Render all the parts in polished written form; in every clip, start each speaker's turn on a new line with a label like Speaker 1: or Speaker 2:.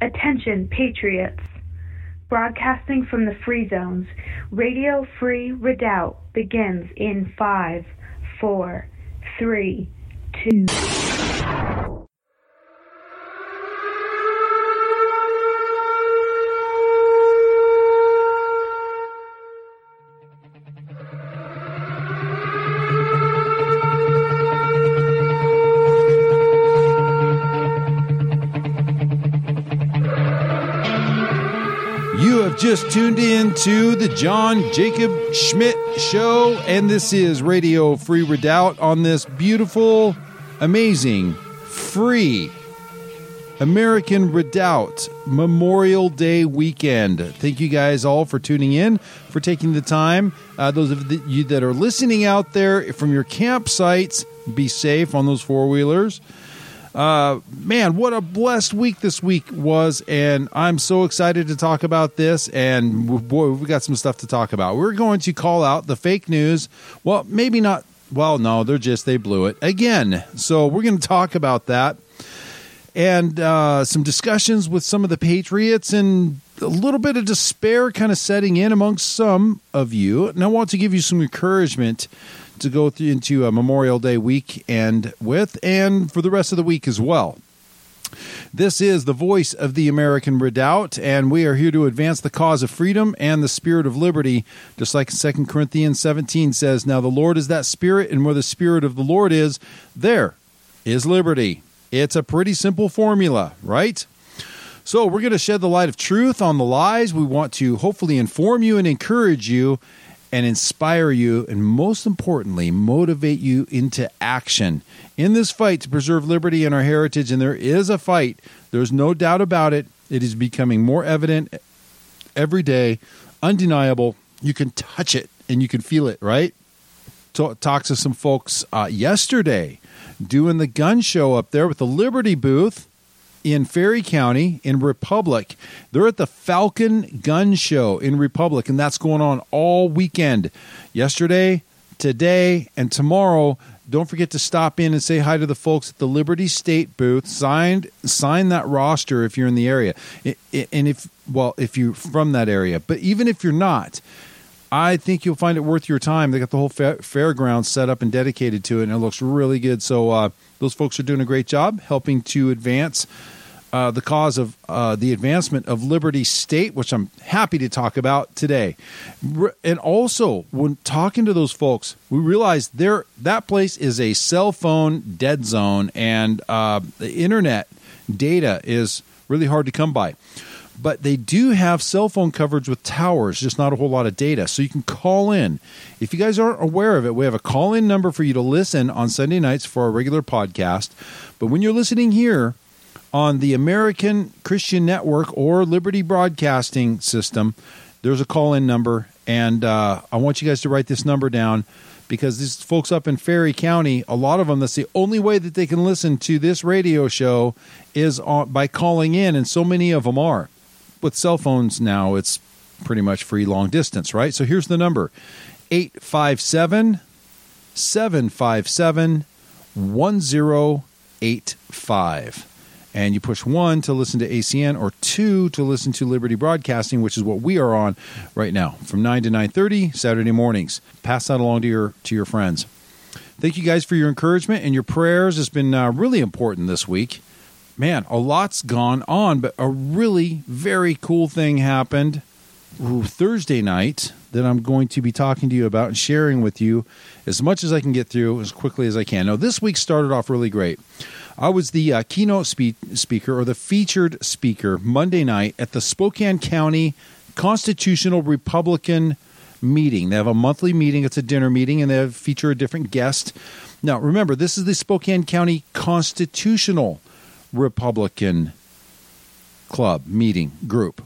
Speaker 1: Attention, patriots. Broadcasting from the Free Zones, Radio Free Redoubt begins in 5, 4, 3, 2...
Speaker 2: Just tuned in to the John Jacob Schmidt Show, and this is Radio Free Redoubt on this beautiful, amazing, free American Redoubt Memorial Day weekend. Thank you guys all for tuning in, for taking the time. Those of you that are listening out there from your campsites, be safe on those four-wheelers. Man, what a blessed week this week was, and I'm so excited to talk about this, and boy, we got some stuff to talk about. We're going to call out the fake news. Well, maybe not. Well, no, they blew it again. So we're going to talk about that, and some discussions with some of the patriots, and a little bit of despair kind of setting in amongst some of you. And I want to give you some encouragement to go into a Memorial Day weekend with, and for the rest of the week as well. This is the voice of the American Redoubt, and we are here to advance the cause of freedom and the spirit of liberty, just like 2 Corinthians 17 says, "Now the Lord is that Spirit, and where the Spirit of the Lord is, there is liberty." It's a pretty simple formula, right? So we're going to shed the light of truth on the lies. We want to hopefully inform you and encourage you and inspire you, and most importantly, motivate you into action in this fight to preserve liberty and our heritage. And there is a fight. There's no doubt about it. It is becoming more evident every day, undeniable. You can touch it and you can feel it, right? Talked to some folks yesterday doing the gun show up there with the Liberty booth in Ferry County in Republic. They're at the Falcon Gun Show in Republic, and that's going on all weekend. Yesterday, today, and tomorrow. Don't forget to stop in and say hi to the folks at the Liberty State booth. Sign that roster if you're in the area, and if you're from that area. But even if you're not, I think you'll find it worth your time. They got the whole fairground set up and dedicated to it, and it looks really good. So those folks are doing a great job helping to advance the cause of the advancement of Liberty State, which I'm happy to talk about today. And also, when talking to those folks, we realized that place is a cell phone dead zone, and the internet data is really hard to come by. But they do have cell phone coverage with towers, just not a whole lot of data. So you can call in. If you guys aren't aware of it, we have a call-in number for you to listen on Sunday nights for our regular podcast. But when you're listening here on the American Christian Network or Liberty Broadcasting System, there's a call-in number. And I want you guys to write this number down, because these folks up in Ferry County, a lot of them, that's the only way that they can listen to this radio show is by calling in, and so many of them are. With cell phones now, it's pretty much free long distance, right? So here's the number, 857-757-1085. And you push 1 to listen to ACN or 2 to listen to Liberty Broadcasting, which is what we are on right now from 9 to 9:30 Saturday mornings. Pass that along to your friends. Thank you guys for your encouragement and your prayers. It's been really important this week. Man, a lot's gone on, but a really very cool thing happened Thursday night that I'm going to be talking to you about and sharing with you as much as I can get through as quickly as I can. Now, this week started off really great. I was the keynote speaker, or the featured speaker, Monday night at the Spokane County Constitutional Republican meeting. They have a monthly meeting. It's a dinner meeting, and they feature a different guest. Now, remember, this is the Spokane County Constitutional Republican Club meeting group.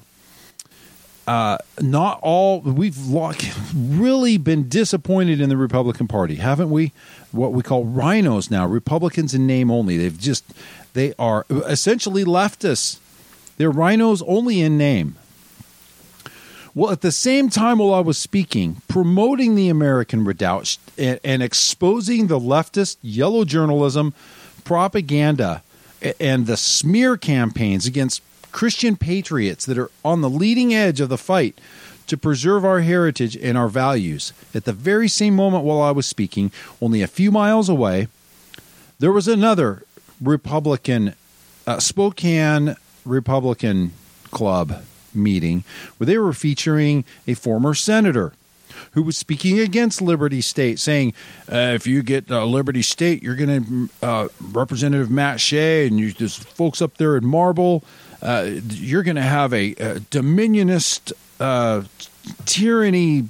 Speaker 2: Not all, we've really been disappointed in the Republican Party, haven't we? What we call rhinos now, Republicans in name only. They are essentially leftists. They're rhinos only in name. Well, at the same time, while I was speaking, promoting the American Redoubt and exposing the leftist yellow journalism, propaganda, and the smear campaigns against Christian patriots that are on the leading edge of the fight to preserve our heritage and our values. At the very same moment while I was speaking, only a few miles away, there was another Republican, Spokane Republican Club meeting where they were featuring a former senator who was speaking against Liberty State, saying, if you get Liberty State, you're going to, Representative Matt Shea and there's folks up there in Marble, you're going to have a dominionist tyranny,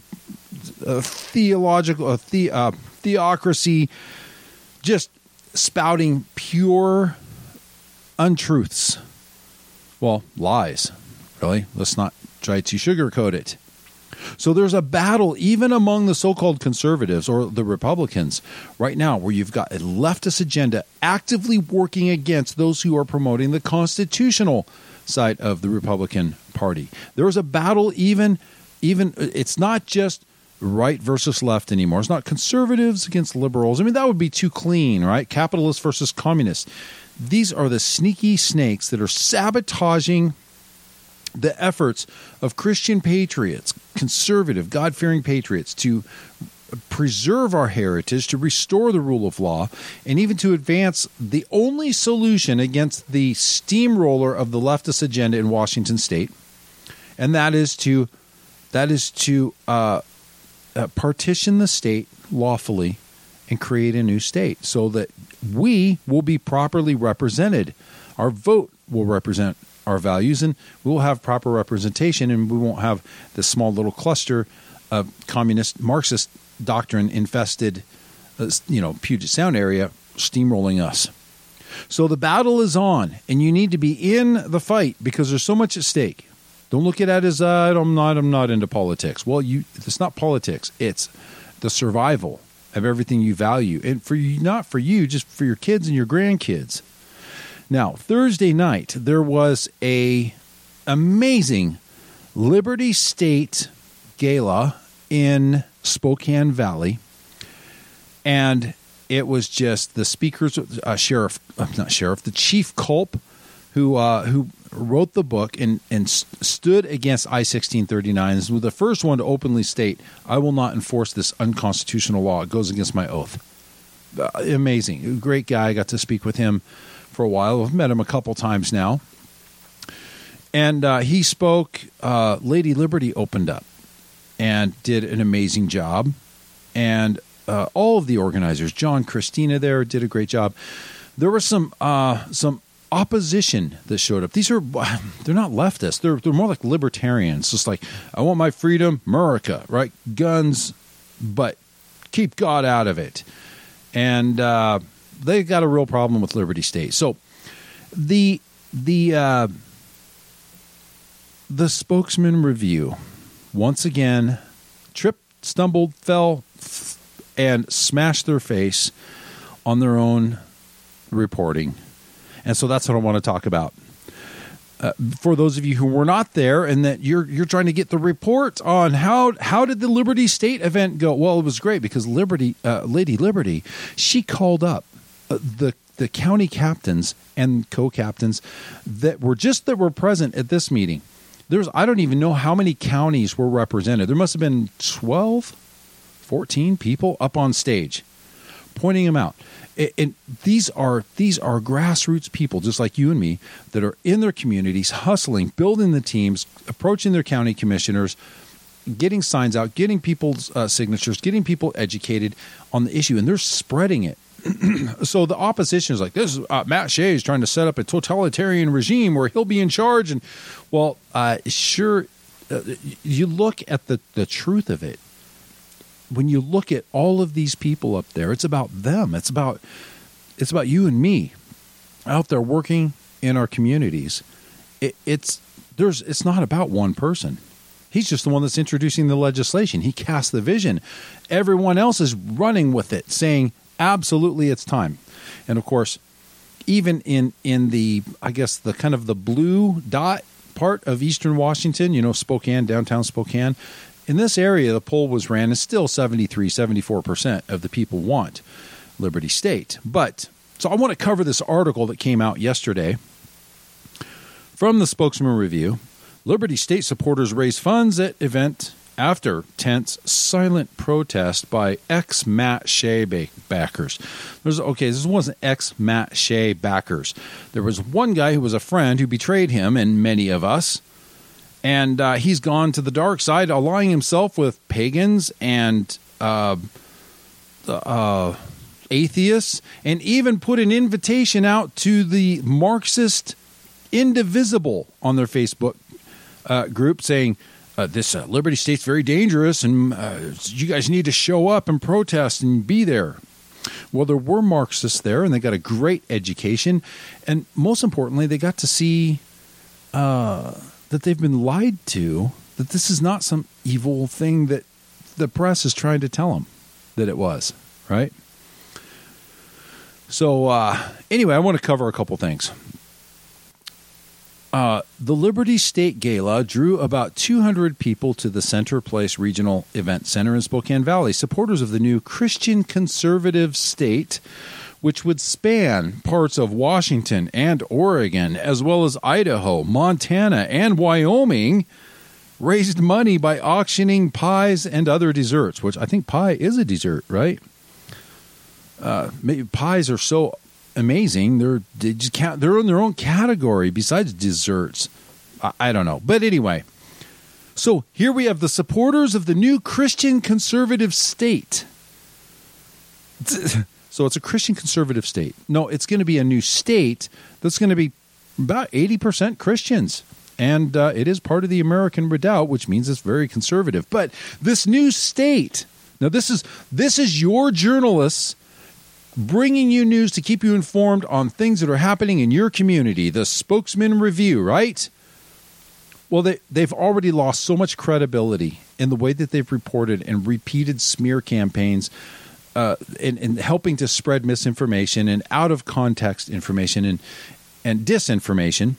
Speaker 2: theocracy, just spouting pure untruths. Well, lies, really. Let's not try to sugarcoat it. So there's a battle even among the so-called conservatives or the Republicans right now where you've got a leftist agenda actively working against those who are promoting the constitutional side of the Republican Party. There's a battle even it's not just right versus left anymore. It's not conservatives against liberals. I mean, that would be too clean, right? Capitalists versus communists. These are the sneaky snakes that are sabotaging the efforts of Christian patriots, conservative, God-fearing patriots, to preserve our heritage, to restore the rule of law, and even to advance the only solution against the steamroller of the leftist agenda in Washington State, and that is to partition the state lawfully and create a new state so that we will be properly represented. Our vote will represent our values, and we will have proper representation, and we won't have this small little cluster of communist Marxist doctrine infested, Puget Sound area steamrolling us. So the battle is on, and you need to be in the fight because there's so much at stake. Don't look at it as I'm not into politics. Well, it's not politics. It's the survival of everything you value, and not for you, just for your kids and your grandkids. Now, Thursday night, there was a amazing Liberty State gala in Spokane Valley, and it was just the speakers, the chief culp who wrote the book and stood against I-1639. This was the first one to openly state, I will not enforce this unconstitutional law. It goes against my oath. Amazing. Great guy. I got to speak with him for a while. I've met him a couple times now. And he spoke. Lady Liberty opened up and did an amazing job. And all of the organizers, John, Christina there, did a great job. There was some opposition that showed up. They're not leftists. They're more like libertarians. Just like, I want my freedom, America, right? Guns, but keep God out of it. And they got a real problem with Liberty State. So the spokesman review once again tripped, stumbled, fell, and smashed their face on their own reporting. And so that's what I want to talk about. For those of you who were not there and that you're trying to get the report on how did the Liberty State event go? Well, it was great because Lady Liberty, she called up the county captains and co-captains that were present at this meeting. I don't even know how many counties were represented. There must have been 12, 14 people up on stage pointing them out. And these are grassroots people, just like you and me, that are in their communities, hustling, building the teams, approaching their county commissioners, getting signs out, getting people's signatures, getting people educated on the issue, and they're spreading it. So the opposition is like, this is Matt Shea is trying to set up a totalitarian regime where he'll be in charge. And well, sure, you look at the truth of it. When you look at all of these people up there, it's about them. It's about you and me out there working in our communities. It's not about one person. He's just the one that's introducing the legislation. He casts the vision. Everyone else is running with it, saying, absolutely, it's time. And of course, even in the, I guess, the kind of the blue dot part of Eastern Washington, Spokane, downtown Spokane, in this area, the poll was ran, and still 74% of the people want Liberty State. So I want to cover this article that came out yesterday From the Spokesman Review, Liberty State supporters raise funds at event after tense silent protest by ex-Matt Shea backers. This wasn't ex-Matt Shea backers. There was one guy who was a friend who betrayed him and many of us, and he's gone to the dark side, allying himself with pagans and atheists, and even put an invitation out to the Marxist Indivisible on their Facebook group saying, this Liberty State's very dangerous, and you guys need to show up and protest and be there. Well, there were Marxists there, and they got a great education, and most importantly, they got to see that they've been lied to, that this is not some evil thing that the press is trying to tell them that it was, right? So anyway, I want to cover a couple things. The Liberty State Gala drew about 200 people to the Center Place Regional Event Center in Spokane Valley, supporters of the new Christian conservative state, which would span parts of Washington and Oregon, as well as Idaho, Montana, and Wyoming, raised money by auctioning pies and other desserts, which I think pie is a dessert, right? Maybe pies are so amazing. They're in their own category besides desserts. I don't know. But anyway, so here we have the supporters of the new Christian conservative state. So it's a Christian conservative state. No, it's going to be a new state that's going to be about 80% Christians. And it is part of the American Redoubt, which means it's very conservative. But this new state, now this is your journalists bringing you news to keep you informed on things that are happening in your community. The Spokesman Review, right? Well, they've already lost so much credibility in the way that they've reported and repeated smear campaigns in helping to spread misinformation and out-of-context information and disinformation.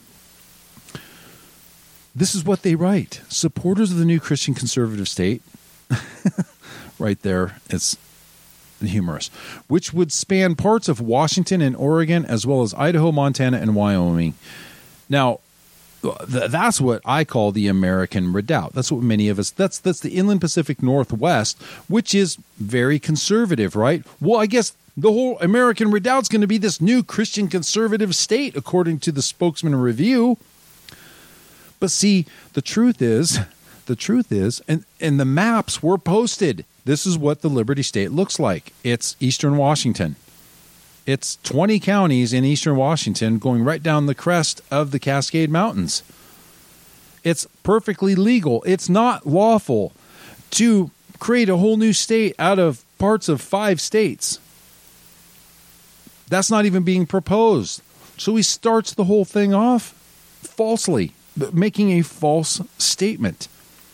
Speaker 2: This is what they write. Supporters of the new Christian conservative state, right there, it's humorous, which would span parts of Washington and Oregon, as well as Idaho, Montana, and Wyoming. Now, that's what I call the American Redoubt. That's what many of us, that's the Inland Pacific Northwest, which is very conservative, right? Well, I guess the whole American Redoubt's going to be this new Christian conservative state, according to the Spokesman Review. But see, the truth is, and the maps were posted. This is what the Liberty State looks like. It's Eastern Washington. It's 20 counties in Eastern Washington going right down the crest of the Cascade Mountains. It's perfectly legal. It's not lawful to create a whole new state out of parts of 5 states. That's not even being proposed. So he starts the whole thing off falsely, making a false statement.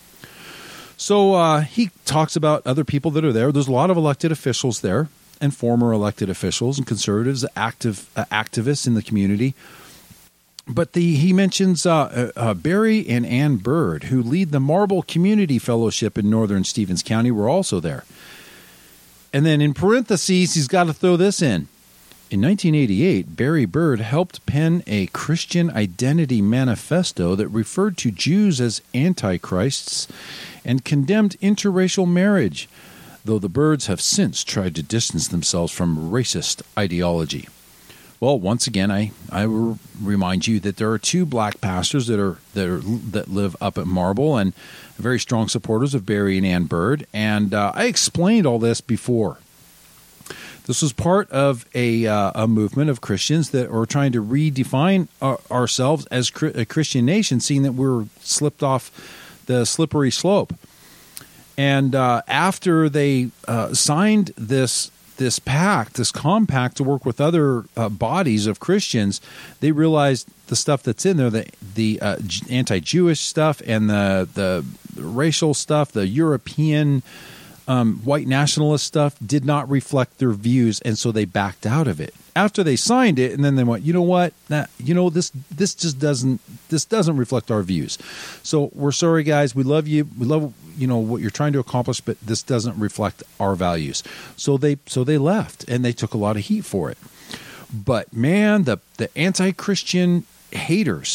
Speaker 2: So he talks about other people that are there. There's a lot of elected officials there and former elected officials and conservatives, activists in the community. But he mentions Barry and Ann Bird, who lead the Marble Community Fellowship in northern Stevens County, were also there. And then in parentheses, he's got to throw this in. In 1988, Barry Bird helped pen a Christian identity manifesto that referred to Jews as antichrists and condemned interracial marriage, though the Birds have since tried to distance themselves from racist ideology. Well, once again, I will remind you that there are 2 black pastors that live up at Marble and very strong supporters of Barry and Ann Bird, and I explained all this before. This was part of a movement of Christians that are trying to redefine ourselves as a Christian nation, seeing that we're slipped off the slippery slope. And after they signed this pact, this compact to work with other bodies of Christians, they realized the stuff that's in there, the anti-Jewish stuff and the racial stuff, the European white nationalist stuff did not reflect their views, and so they backed out of it after they signed it. And then they went, you know what? This just doesn't reflect our views. So we're sorry, guys. We love you. We love what you're trying to accomplish, but this doesn't reflect our values. So they left, and they took a lot of heat for it. But man, the anti-Christian haters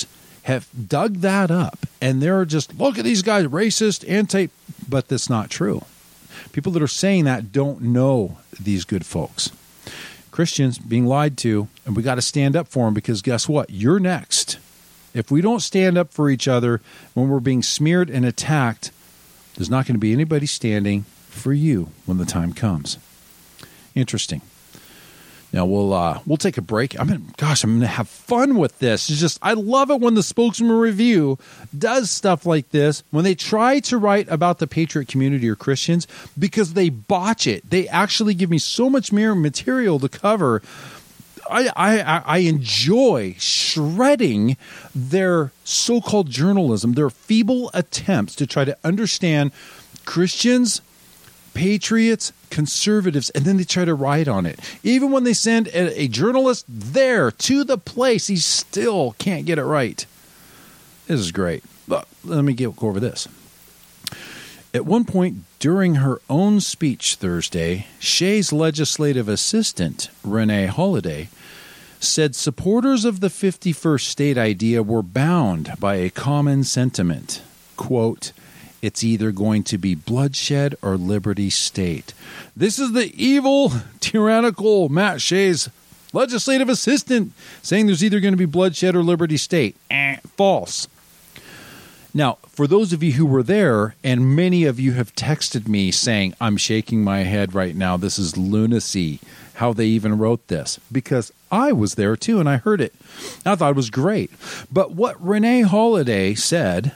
Speaker 2: have dug that up, and they're just, look at these guys, racist, but that's not true. People that are saying that don't know these good folks. Christians being lied to, and we got to stand up for them, because guess what? You're next. If we don't stand up for each other when we're being smeared and attacked, there's not going to be anybody standing for you when the time comes. Interesting. Now we'll take a break. I'm going to have fun with this. It's just, I love it when the Spokesman Review does stuff like this, when they try to write about the Patriot community or Christians, because they botch it. They actually give me so much more material to cover. I enjoy shredding their so-called journalism, their feeble attempts to try to understand Christians, patriots, conservatives, and then they try to write on it. Even when they send a journalist there to the place, he still can't get it right. This is great. But let me go over this. At one point during her own speech Thursday, Shays' legislative assistant, Renee Holiday, said supporters of the 51st state idea were bound by a common sentiment. Quote, it's either going to be bloodshed or liberty state. This is the evil, tyrannical Matt Shays' legislative assistant saying there's either going to be bloodshed or liberty state. False. Now, for those of you who were there, and many of you have texted me saying, I'm shaking my head right now, this is lunacy, how they even wrote this, because I was there too and I heard it. I thought it was great. But what Renee Holiday said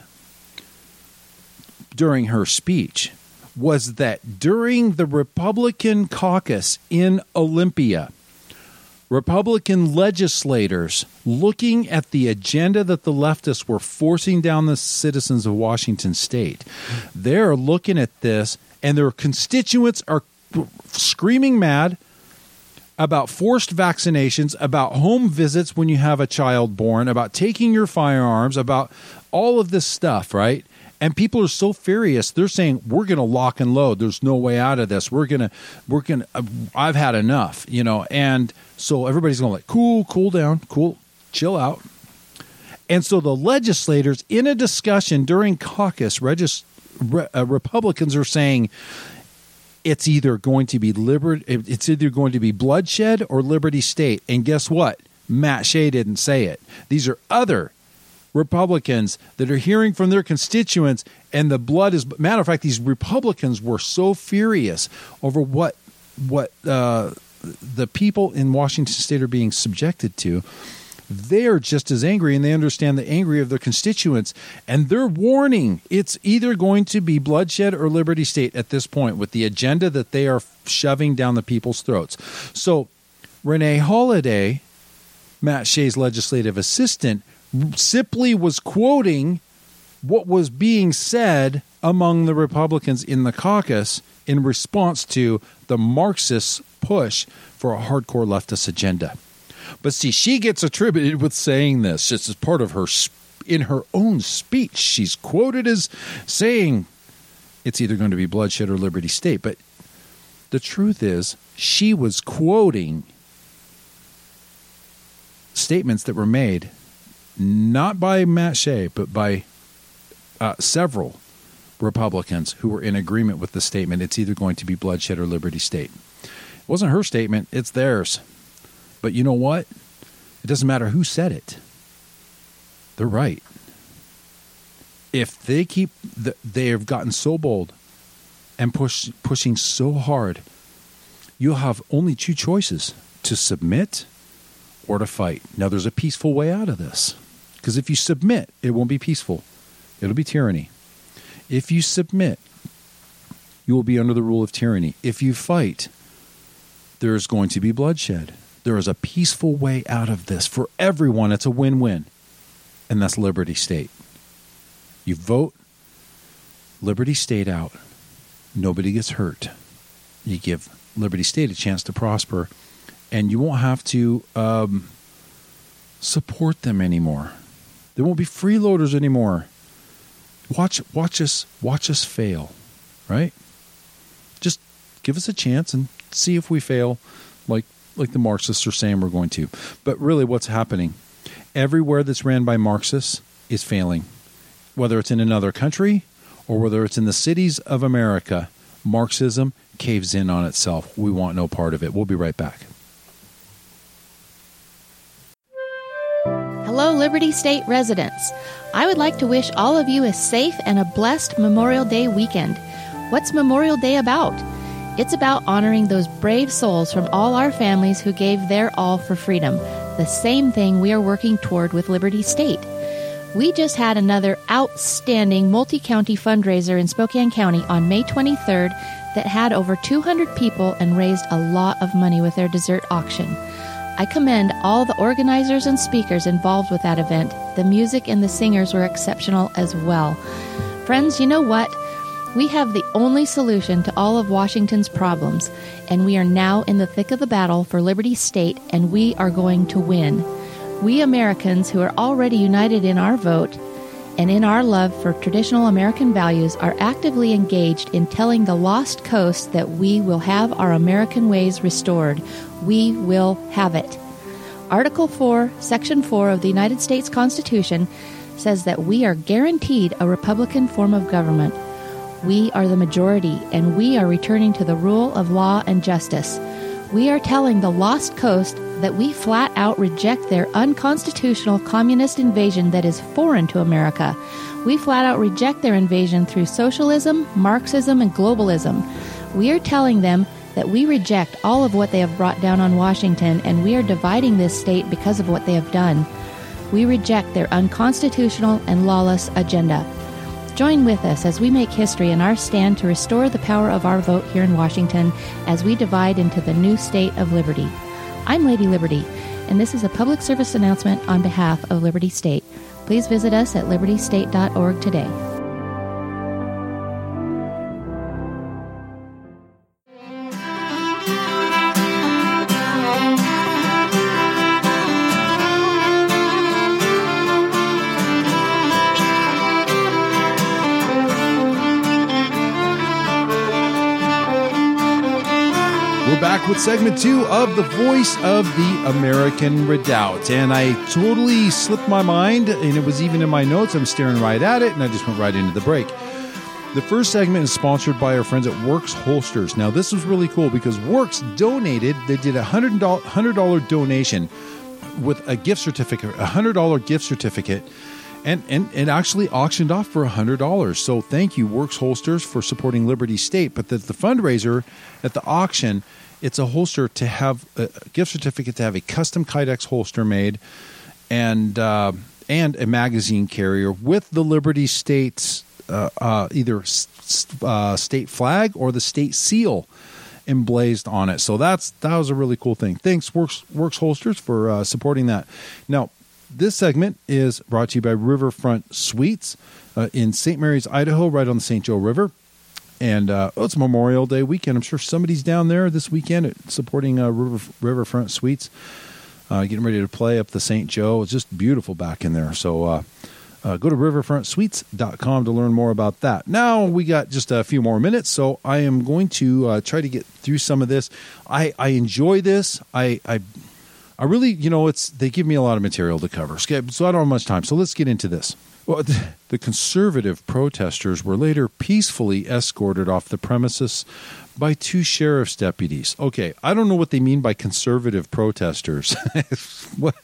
Speaker 2: during her speech was that during the Republican caucus in Olympia, Republican legislators, looking at the agenda that the leftists were forcing down the citizens of Washington state, they're looking at this and their constituents are screaming mad about forced vaccinations, about home visits when you have a child born, about taking your firearms, about all of this stuff, right? And people are so furious. They're saying, we're going to lock and load. There's no way out of this. I've had enough, and so everybody's going to cool down, chill out. And so the legislators in a discussion during caucus, Republicans are saying it's either going to be bloodshed or liberty state. And guess what? Matt Shea didn't say it. These are other Republicans that are hearing from their constituents, and the blood is. Matter of fact, these Republicans were so furious over what the people in Washington state are being subjected to. They're just as angry, and they understand the anger of their constituents, and they're warning it's either going to be bloodshed or liberty state at this point with the agenda that they are shoving down the people's throats. So Renee Holiday, Matt Shays' legislative assistant, simply was quoting what was being said among the Republicans in the caucus in response to the Marxist push for a hardcore leftist agenda. But see, she gets attributed with saying this just as part of her, in her own speech. She's quoted as saying it's either going to be bloodshed or liberty state. But the truth is, she was quoting statements that were made not by Matt Shea, but by several Republicans who were in agreement with the statement, it's either going to be bloodshed or liberty state. It wasn't her statement, it's theirs. But you know what? It doesn't matter who said it. They're right. If they they have gotten so bold and pushing so hard, you'll have only two choices: to submit or to fight. Now, there's a peaceful way out of this. Because if you submit, it won't be peaceful. It'll be tyranny. If you submit, you will be under the rule of tyranny. If you fight, there's going to be bloodshed. There is a peaceful way out of this. For everyone, it's a win-win. And that's liberty state. You vote liberty state out. Nobody gets hurt. You give liberty state a chance to prosper. And you won't have to support them anymore. There won't be freeloaders anymore. Watch us fail, right? Just give us a chance and see if we fail, like the Marxists are saying we're going to. But really, what's happening? Everywhere that's ran by Marxists is failing. Whether it's in another country or whether it's in the cities of America, Marxism caves in on itself. We want no part of it. We'll be right back.
Speaker 3: Hello, Liberty State residents. I would like to wish all of you a safe and a blessed Memorial Day weekend. What's Memorial Day about? It's about honoring those brave souls from all our families who gave their all for freedom, the same thing we are working toward with Liberty State. We just had another outstanding multi-county fundraiser in Spokane County on May 23rd that had over 200 people and raised a lot of money with their dessert auction. I commend all the organizers and speakers involved with that event. The music and the singers were exceptional as well. Friends, you know what? We have the only solution to all of Washington's problems, and we are now in the thick of the battle for Liberty State, and we are going to win. We Americans who are already united in our vote and in our love for traditional American values are actively engaged in telling the lost coast that we will have our American ways restored. We will have it. Article 4, Section 4 of the United States Constitution says that we are guaranteed a Republican form of government. We are the majority, and we are returning to the rule of law and justice. We are telling the lost coast that we flat out reject their unconstitutional communist invasion that is foreign to America. We flat out reject their invasion through socialism, Marxism, and globalism. We are telling them that we reject all of what they have brought down on Washington, and we are dividing this state because of what they have done. We reject their unconstitutional and lawless agenda. Join with us as we make history in our stand to restore the power of our vote here in Washington as we divide into the new state of liberty. I'm Lady Liberty, and this is a public service announcement on behalf of Liberty State. Please visit us at libertystate.org today.
Speaker 2: Back with segment 2 of The Voice of the American Redoubt. And I totally slipped my mind, and it was even in my notes. I'm staring right at it, and I just went right into the break. The first segment is sponsored by our friends at Works Holsters. Now, this was really cool because Works donated, they did a $100 donation with a gift certificate, a $100 gift certificate, and actually auctioned off for $100. So thank you, Works Holsters, for supporting Liberty State. But the fundraiser at the auction, it's a holster to have a gift certificate to have a custom Kydex holster made, and a magazine carrier with the Liberty State's either state flag or the state seal emblazed on it. So that was a really cool thing. Thanks, Works Holsters, for supporting that. Now, this segment is brought to you by Riverfront Suites in St. Mary's, Idaho, right on the St. Joe River. And it's Memorial Day weekend. I'm sure somebody's down there this weekend supporting Riverfront Suites, getting ready to play up the St. Joe. It's just beautiful back in there. So go to riverfrontsuites.com to learn more about that. Now we got just a few more minutes, so I am going to try to get through some of this. I enjoy this. I really, they give me a lot of material to cover, so I don't have much time. So let's get into this. Well, the conservative protesters were later peacefully escorted off the premises by 2 sheriff's deputies. Okay, I don't know what they mean by conservative protesters. One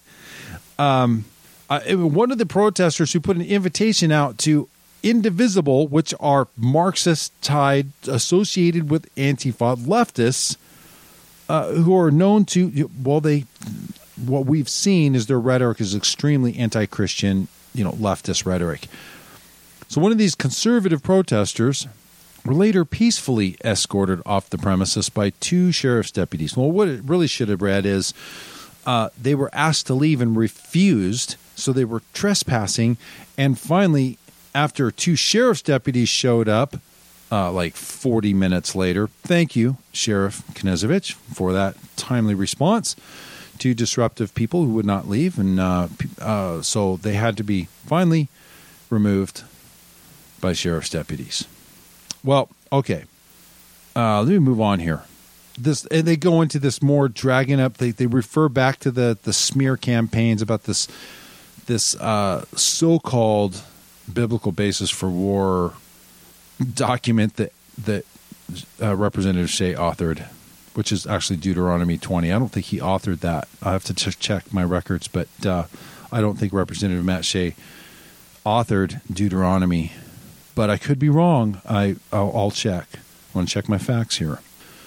Speaker 2: of the protesters who put an invitation out to Indivisible, which are Marxist-tied, associated with Antifa leftists, who are known to, what we've seen is their rhetoric is extremely anti-Christian, leftist rhetoric. So one of these conservative protesters were later peacefully escorted off the premises by 2 sheriff's deputies. Well, what it really should have read is they were asked to leave and refused, so they were trespassing. And finally, after 2 sheriff's deputies showed up, like 40 minutes later, thank you, Sheriff Knezovich, for that timely response to disruptive people who would not leave. And so they had to be finally removed by sheriff's deputies. Well, okay. Let me move on here. And they go into this more dragging up. They refer back to the smear campaigns about this this so-called biblical basis for war document that Representative Shea authored, which is actually Deuteronomy 20. I don't think he authored that. I have to check my records, but I don't think Representative Matt Shea authored Deuteronomy. But I could be wrong. I'll check. I want to check my facts here.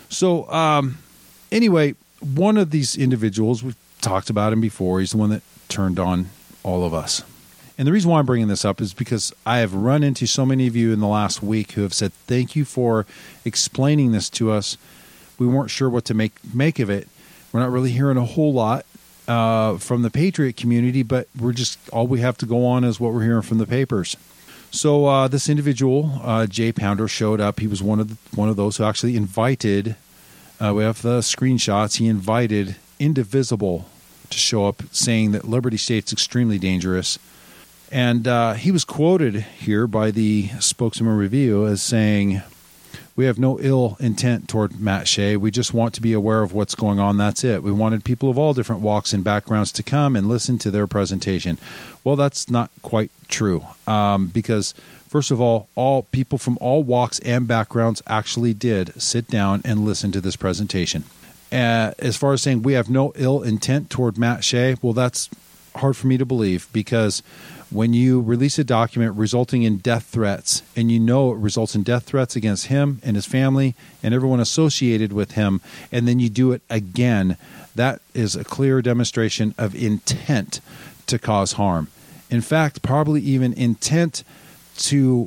Speaker 2: So anyway, one of these individuals, we've talked about him before. He's the one that turned on all of us. And the reason why I'm bringing this up is because I have run into so many of you in the last week who have said, thank you for explaining this to us. We weren't sure what to make of it. We're not really hearing a whole lot from the Patriot community, but all we have to go on is what we're hearing from the papers. So this individual, Jay Pounder, showed up. He was one of those who actually invited, we have the screenshots, he invited Indivisible to show up, saying that Liberty State's extremely dangerous. And he was quoted here by the Spokesman Review as saying, we have no ill intent toward Matt Shea. We just want to be aware of what's going on. That's it. We wanted people of all different walks and backgrounds to come and listen to their presentation. Well, that's not quite true because, first of all people from all walks and backgrounds actually did sit down and listen to this presentation. As far as saying we have no ill intent toward Matt Shea, well, that's hard for me to believe because when you release a document resulting in death threats, and you know it results in death threats against him and his family and everyone associated with him, and then you do it again, that is a clear demonstration of intent to cause harm. In fact, probably even intent to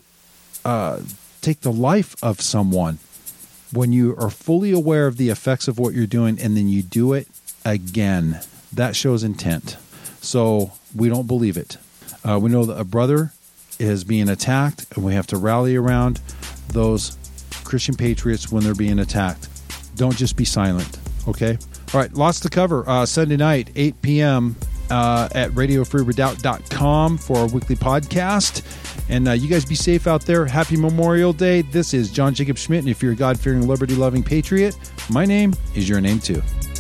Speaker 2: take the life of someone when you are fully aware of the effects of what you're doing and then you do it again. That shows intent. So we don't believe it. We know that a brother is being attacked, and we have to rally around those Christian patriots when they're being attacked. Don't just be silent, okay? All right, lots to cover. Sunday night, 8 p.m. At RadioFreeRedoubt.com for our weekly podcast. And you guys be safe out there. Happy Memorial Day. This is John Jacob Schmidt, and if you're a God-fearing, liberty-loving patriot, my name is your name too.